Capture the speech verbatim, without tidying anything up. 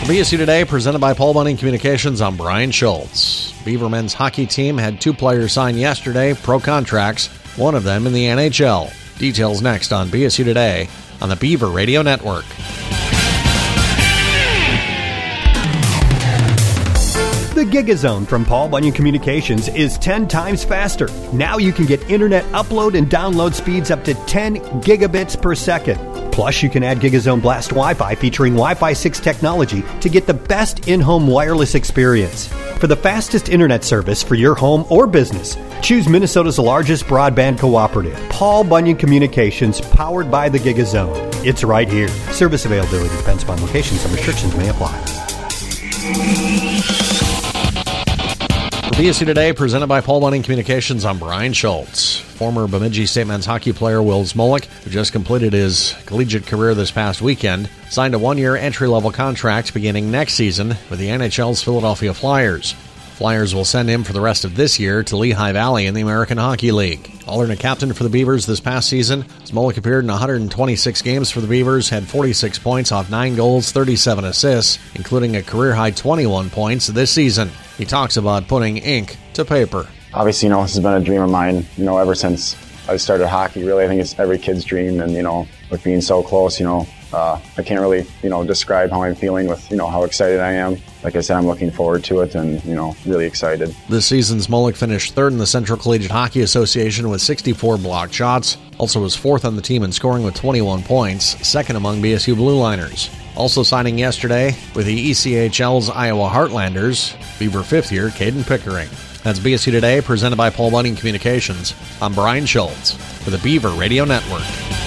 B S U Today, presented by Paul Bunyan Communications, I'm Brian Schultz. Beaver men's hockey team had two players signed yesterday, pro contracts, one of them in the N H L. Details next on B S U Today on the Beaver Radio Network. The GigaZone from Paul Bunyan Communications is ten times faster. Now you can get internet upload and download speeds up to ten gigabits per second. Plus, you can add GigaZone Blast Wi-Fi featuring Wi-Fi six technology to get the best in-home wireless experience. For the fastest internet service for your home or business, choose Minnesota's largest broadband cooperative, Paul Bunyan Communications, powered by the GigaZone. It's right here. Service availability depends upon location. Some restrictions may apply. B S U Today, presented by Paul Bunyan Communications, I'm Brian Schultz. Former Bemidji State men's hockey player Will Smolik, who just completed his collegiate career this past weekend, signed a one-year entry-level contract beginning next season with the N H L's Philadelphia Flyers. Flyers will send him for the rest of this year to Lehigh Valley in the American Hockey League. Alternate captain for the Beavers this past season, Smolik appeared in one hundred twenty-six games for the Beavers, had forty-six points off nine goals, thirty-seven assists, including a career-high twenty-one points this season. He talks about putting ink to paper. Obviously, you know, this has been a dream of mine, you know, ever since I started hockey. Really, I think it's every kid's dream, and, you know, with being so close, you know, uh, I can't really, you know, describe how I'm feeling with, you know, how excited I am. Like I said, I'm looking forward to it and, you know, really excited. This season, Smolik finished third in the Central Collegiate Hockey Association with sixty-four blocked shots. Also was fourth on the team in scoring with twenty-one points, second among B S U Blue Liners. Also signing yesterday with the E C H L's Iowa Heartlanders, Beaver fifth year Caden Pickering. That's B S U Today, presented by Paul Bunyan Communications. I'm Brian Schultz for the Beaver Radio Network.